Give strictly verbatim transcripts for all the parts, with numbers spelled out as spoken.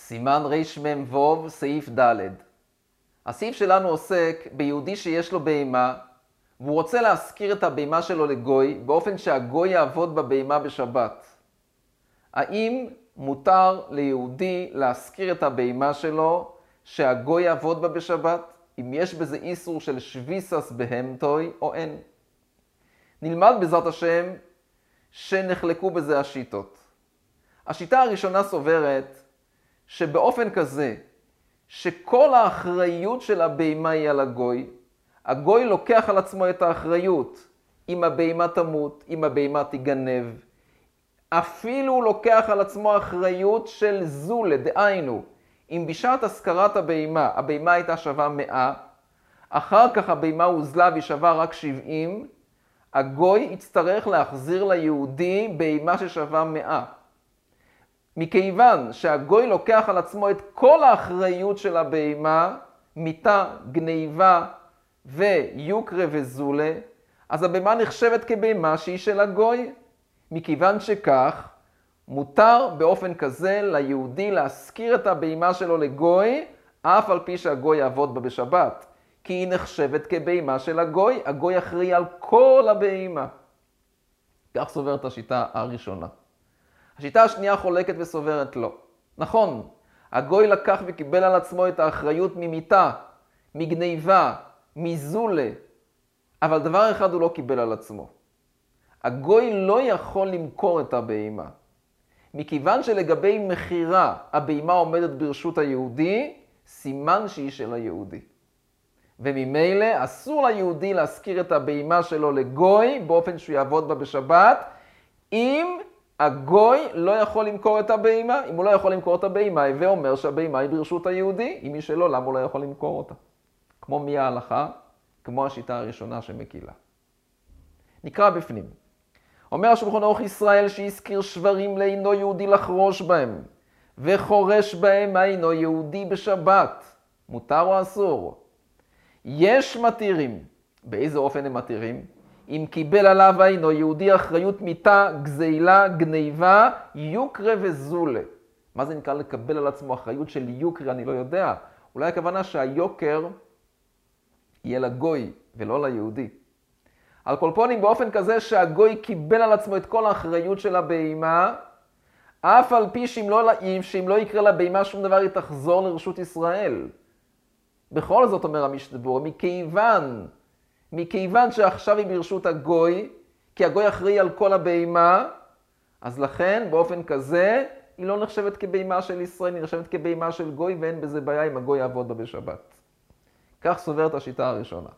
סימן רמ"ו, סעיף ד'. הסעיף שלנו עוסק ביהודי שיש לו בהמה, והוא רוצה להשכיר את הבהמה שלו לגוי, באופן שהגוי יעבוד בבהמה בשבת. האם מותר ליהודי להשכיר את הבהמה שלו, שהגוי יעבוד בה בשבת? אם יש בזה איסור של שוויסס בהמתוי או אין? נלמד בעזרת השם שנחלקו בזה השיטות. השיטה הראשונה סוברת שבאופן כזה שכל האחריות של הבהמה היא על הגוי, הגוי לוקח על עצמו את האחריות אם הבהמה תמות, אם הבהמה תיגנב. אפילו הוא לוקח על עצמו אחריות של זולה, דהיינו, אם בשעת השכרת הבהמה, הבהמה הייתה שווה מאה, אחר כך הבהמה הוזלה והיא שווה רק שבעים, הגוי יצטרך להחזיר ליהודי בהמה ששווה מאה. מכיוון שהגוי לוקח על עצמו את כל האחריות של הבהמה, מיתה, גניבה ויוקרה וזולה, אז הבהמה נחשבת כבהמה שהיא של הגוי. מכיוון שכך, מותר באופן כזה ליהודי להשכיר את הבהמה שלו לגוי, אף על פי שהגוי יעבוד בה בשבת. כי היא נחשבת כבהמה של הגוי, הגוי אחראי על כל הבהמה. כך סוברת השיטה הראשונה. השיטה השנייה חולקת וסוברת לא. נכון, הגוי לקח וקיבל על עצמו את האחריות ממיתה, מגניבה, מזולה, אבל דבר אחד הוא לא קיבל על עצמו. הגוי לא יכול למכור את הבהמה. מכיוון שלגבי מחירה הבהמה עומדת ברשות היהודי, סימן שהיא של היהודי. וממילא אסור ליהודי להשכיר את הבהמה שלו לגוי באופן שהוא יעבוד בה בשבת, אם הגוי לא יכול למכור את הבהמה. אם הוא לא יכול למכור את הבהמה, הווה אומר שהבהמה היא ברשות היהודי. אם היא שלו, למה הוא לא יכול למכור אותה? כמו מי ההלכה? כמו השיטה הראשונה שמקילה. נקרא בפנים. אומר השולחן ערוך ישראל שהזכיר שברים לאינו יהודי לחרוש בהם, וחורש בהם אינו יהודי בשבת. מותר או אסור? יש מתירים. באיזה אופן הם מתירים? אם קיבל עליו אינו יהודי אחריות מיתה, גזילה, גניבה, יוקרה וזולה. מה זה נקרא לקבל על עצמו אחריות של יוקרה? אני לא יודע. אולי הכוונה שהיוקר יהיה לגוי ולא ליהודי. על כל פונים באופן כזה שהגוי קיבל על עצמו את כל האחריות של הבהמה, אף על פי שאם לא, שאם לא יקרה לבהמה שום דבר היא תחזור לרשות ישראל. בכל זאת אומר המשנה, מכיוון, מכיוון שעכשיו היא ברשות הגוי, כי הגוי אחראי על כל הבהמה, אז לכן באופן כזה היא לא נחשבת כבהמה של ישראל, היא נחשבת כבהמה של גוי, ואין בזה בעיה אם הגוי יעבוד בה בשבת. כך סוברת השיטה הראשונה.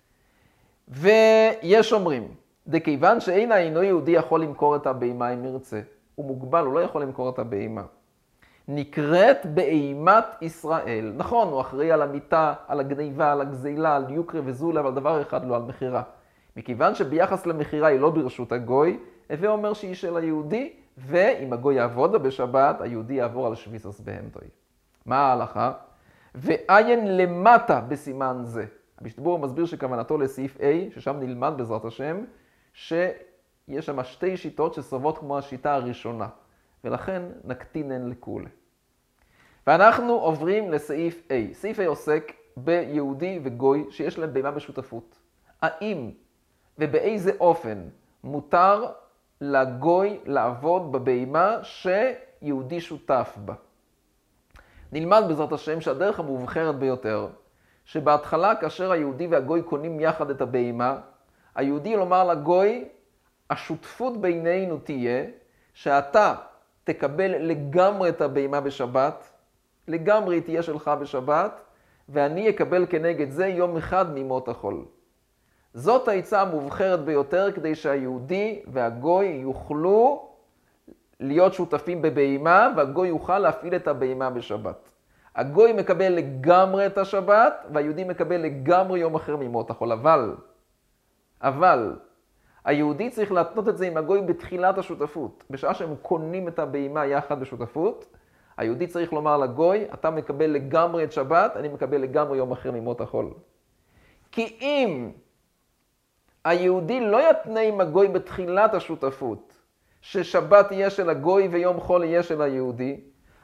ויש אומרים, דכיוון שאין אינו יהודי יכול למכור את הבהמה אם ירצה. הוא מוגבל, הוא לא יכול למכור את הבהמה. נקראת בהימת ישראל. נכון, הוא אחראי על המיתה, על הגניבה, על הגזילה, על יוקרה וזולה, אבל דבר אחד לא, על מחירה. מכיוון שביחס למחירה היא לא ברשות הגוי, הווה אומר שהיא של היהודי, ואם הגוי יעבוד בה בשבת, היהודי יעבור על שוויסס בהמתוי. מה ההלכה? ועיין למטה בסימן זה. המשנה מסביר שכוונתו לסעיף A, ששם נלמד בעזרת השם, שיש שם שתי שיטות שסוברות כמו השיטה הראשונה, ולכן נקטינן לכולה. ואנחנו עוברים לסעיף A. סעיף A עוסק ביהודי וגוי שיש להם בהמה בשותפות. האם ובאיזה אופן מותר לגוי לעבוד בבהמה שיהודי שותף בה? נלמד בעזרת השם שהדרך המובחרת ביותר, שבהתחלה כאשר היהודי והגוי קונים יחד את הבהמה, היהודי לומר לגוי, השותפות בינינו תהיה שאתה תקבל לגמרי את הבהמה בשבת, לגמרי היא תהיה שלך בשבת, ואני אקבל כנגד זה יום אחד מימות החול. זאת העצה המובחרת ביותר כדי שהיהודי והגוי יוכלו להיות שותפים בבהמה, והגוי יוכל להפעיל את הבהמה בשבת. הגוי מקבל לגמרי את השבת, והיהודי מקבל לגמרי יום אחר מימות החול. אבל, אבל, היהודי צריך להתנות את זה עם הגוי בתחילת השותפות. בשעה שהם קונים את הבהמה יחד בשותפות, היהודי צריך לומר לגוי, אתה מקבל לגמרי את שבת, אני מקבל לגמרי יום אחר מימות החול. כי אם היהודי לא יתנה עם הגוי בתחילת השותפות, ששבת יהיה של הגוי ויום חול יהיה של היהודי,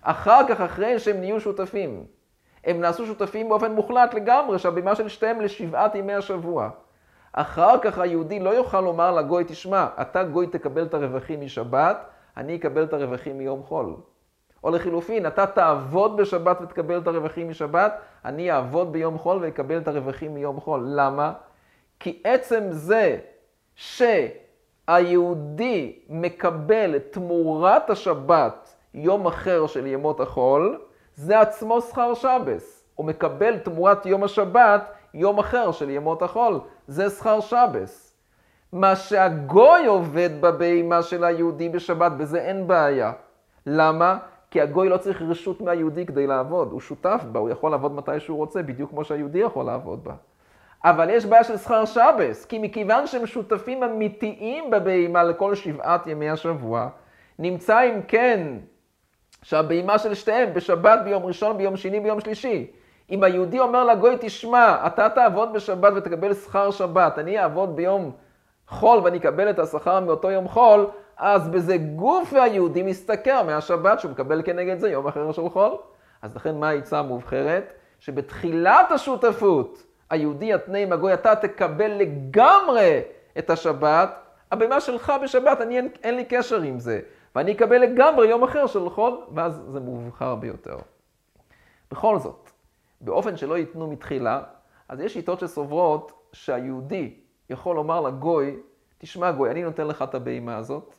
אחר כך, אחרי שהם נהיו שותפים, הם נעשו שותפים באופן מוחלט לגמרי, שהבהמה של שתיהם לשבעת ימי השבוע. אחר כך היהודי לא יוכל לומר לגוי, תשמע, אתה גוי תקבל את הרווחים משבת, אני אקבל את הרווחים מיום חול. או לחילופין, אתה תעבוד בשבת ותקבל את הרווחים משבת, אני אעבוד ביום חול ויקבל את הרווחים מיום חול. למה? כי עצם זה שהיהודי מקבל תמורת השבת יום אחר של ימות החול, זה עצמו שכר שבס. הוא מקבל תמורת יום השבת יום אחר של ימות החול. זה שכר שבס. מה שהגוי עובד בבהמה של היהודי בשבת, בזה אין בעיה. למה? כי הגוי לא צריך רשות מהיהודי כדי לעבוד. הוא שותף בה, הוא יכול לעבוד מתי שהוא רוצה, בדיוק כמו שהיהודי יכול לעבוד בה. אבל יש בעיה של שכר שבס, כי מכיוון שהם שותפים אמיתיים בבהמה לכל שבעת ימי השבוע, נמצא אם כן שהבהמה של שתיהם בשבת, ביום ראשון, ביום שני, ביום שלישי. אם היהודי אומר לגוי, תשמע, אתה תעבוד בשבת ותקבל שכר שבת, אני אעבוד ביום חול ואני אקבל את השכר מאותו יום חול, אז בזה גוף היהודי מסתכר מהשבת שהוא מקבל כנגד זה יום אחר של חול. אז לכן מה העצה המובחרת? שבתחילת השותפות היהודי יתנה עם הגוי, אתה תקבל לגמרי את השבת, הבהמה שלך בשבת, אני אין, אין לי קשר עם זה. ואני אקבל לגמרי יום אחר של חול, ואז זה מובחר ביותר. בכל זאת, באופן שלא ייתנו מתחילה, אז יש שיטות שסוברות שהיהודי יכול לומר לגוי, תשמע גוי, אני נותן לך את הבהמה הזאת.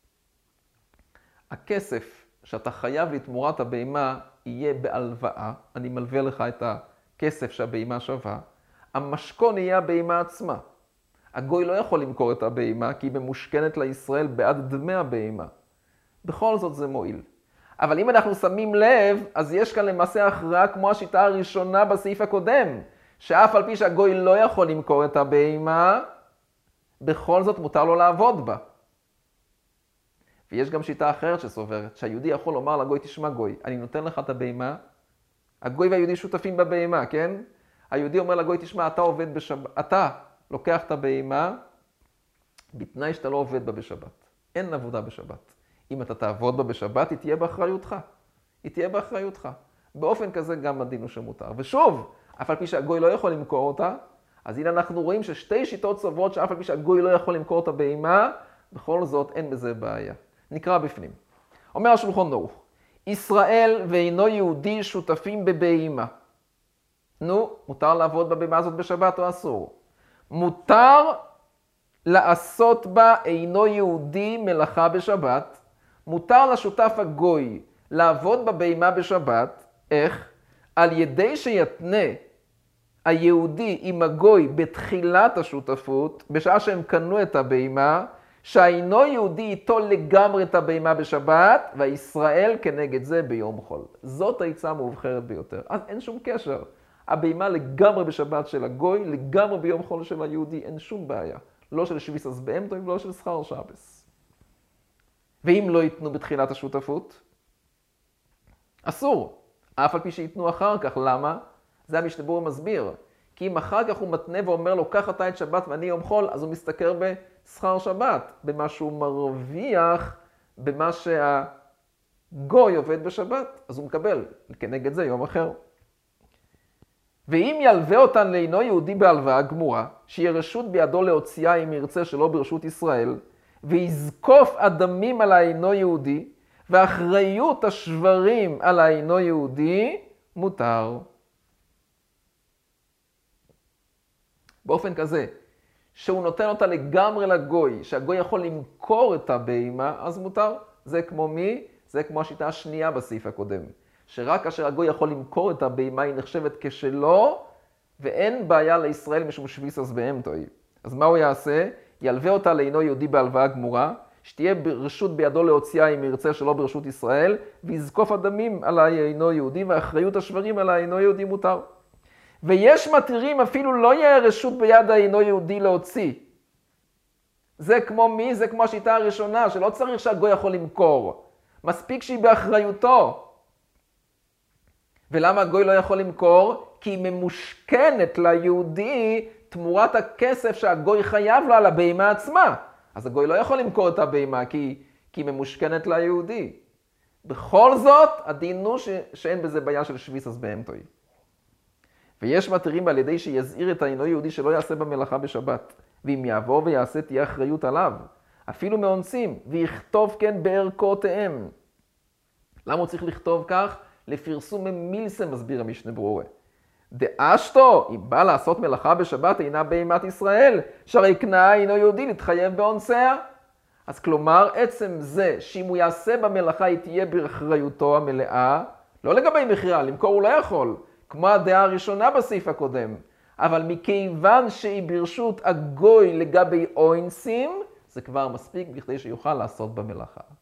הכסף שאתה חייב לתמורת הבהמה יהיה בהלוואה, אני מלווה לך את הכסף שהבהמה שווה. המשכון יהיה הבהמה עצמה. הגוי לא יכול למכור את הבהמה כי היא ממושכנת לישראל בעד דמי הבהמה. בכל זאת זה מועיל. אבל אם אנחנו שמים לב, אז יש כאן למעשה הכרעה כמו השיטה הראשונה בסעיף הקודם, שאף על פי שהגוי לא יכול למכור את הבהמה, בכל זאת מותר לו לעבוד בה. ויש גם שיטה אחרת שסוברת, שהיהודי יכול לומר לגוי, תשמע גוי, אני נותן לך את הבהמה, הגוי והיהודי שותפים בבהמה, כן? היהודי אומר לגוי, תשמע, אתה עובד בשבת, אתה לוקח את הבהמה, בתנאי שאתה לא עובד בה בשבת. אין עבודה בשבת. אם אתה תעבוד בה בשבת, היא תהיה באחריותך. היא תהיה באחריותך. באופן כזה גם הדין הוא שמותר. ושוב, אף על פי שהגוי לא יכול למכור אותה, אז הנה אנחנו רואים ששתי שיטות סוברות שאף על פי שהגוי לא יכול למכור את הבהמה, בכל זאת אין בזה בעיה. נקרא בפנים. אומר השולחן ערוך, ישראל ואינו יהודי שותפים בבהמה. נו, מותר לעבוד בבהמה הזאת בשבת או אסור? מותר לעשות בה אינו יהודי מלאכה בשבת. מותר לשותף הגוי לעבוד בבהמה בשבת. איך? על ידי שיתנה היהודי עם הגוי בתחילת השותפות, בשעה שהם קנו את הבהמה, שהאינו יהודי איתו לגמרי את הבהמה בשבת, והישראל כנגד זה ביום חול. זאת העצה המובחרת ביותר. אז אין שום קשר. הבהמה לגמרי בשבת של הגוי, לגמרי ביום חול של היהודי, אין שום בעיה. לא של שביסס בהמתו, ולא של שכר שבס. ואם לא ייתנו בתחילת השותפות, אסור. אף על פי שיתנו אחר כך. למה? זה המשנה מסביר. כי אם אחר כך הוא מתנה ואומר לו, קח אתה את שבת ואני יום חול, אז הוא מסתכר בשכר שבת, במה שהוא מרוויח, במה שהגוי עובד בשבת, אז הוא מקבל כנגד זה יום אחר. ואם ילווה אותן לאינו יהודי בהלוואה גמורה, שיהיה רשות בידו להוציאה אם ירצה שלא ברשות ישראל, ויזקוף אדמים על האינו יהודי, ואחריות השברים על האינו יהודי, מותר. באופן כזה, שהוא נותן אותה לגמרי לגוי, שהגוי יכול למכור את הבהמה, אז מותר. זה כמו מי? זה כמו השיטה השנייה בסעיף הקודם. שרק כאשר הגוי יכול למכור את הבהמה, היא נחשבת כשלו, ואין בעיה לישראל משום שביסס בהמתוי. אז מה הוא יעשה? ילווה אותה לאינו יהודי בהלוואה גמורה, שתהיה רשות בידו להוציאה אם ירצה שלא ברשות ישראל, ויזקוף אדמים על האינו יהודי, ואחריות השברים על האינו יהודי מותר. ויש מתירים אפילו לא יהיה רשות ביד האינו יהודי להוציא. זה כמו מי? זה כמו השיטה הראשונה, שלא צריך שהגוי יכול למכור. מספיק שהיא באחריותו. ולמה הגוי לא יכול למכור? כי היא ממושכנת ליהודי תמורת הכסף שהגוי חייב לו על הבהמה עצמה. אז הגוי לא יכול למכור את הבהמה כי, כי היא ממושכנת ליהודי. בכל זאת, הדין הוא ש... שאין בזה בעיה של שביסס בהמתוי. ויש מתירים על ידי שיזהיר את האינו יהודי שלא יעשה במלאכה בשבת. ואם יעבור ויעשה תהיה אחריות עליו. אפילו מאונסים, ויכתוב כן בערכותיהם. למה הוא צריך לכתוב כך? לפרסום מילסה, מסביר המשנה ברורה. דאשתו, אם בא לעשות מלאכה בשבת, אינה בהמת ישראל, שהרי כנעה אינו יהודי להתחייב באונסיה. אז כלומר, עצם זה שאם הוא יעשה במלאכה, היא תהיה באחריותו המלאה, לא לגבי מחירה, למכור הוא לא יכול, כמו הדעה הראשונה בסעיף הקודם, אבל מכיוון שהיא ברשות הגוי לגבי אוינסים, זה כבר מספיק בכדי שיוכל לעשות במלאכה.